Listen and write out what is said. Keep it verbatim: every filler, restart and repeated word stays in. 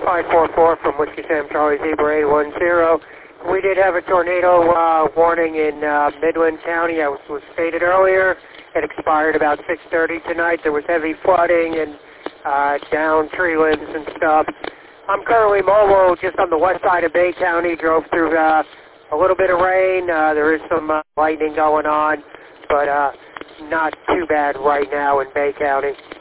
five four four from Whiskey Sam Charlie Zebra eight one zero. We did have a tornado uh, warning in uh, Midland County, as was stated earlier. It expired about six thirty tonight. There was heavy flooding and uh, down tree limbs and stuff. I'm currently mobile just on the west side of Bay County. Drove through uh, a little bit of rain. Uh, there is some uh, lightning going on, but uh, not too bad right now in Bay County.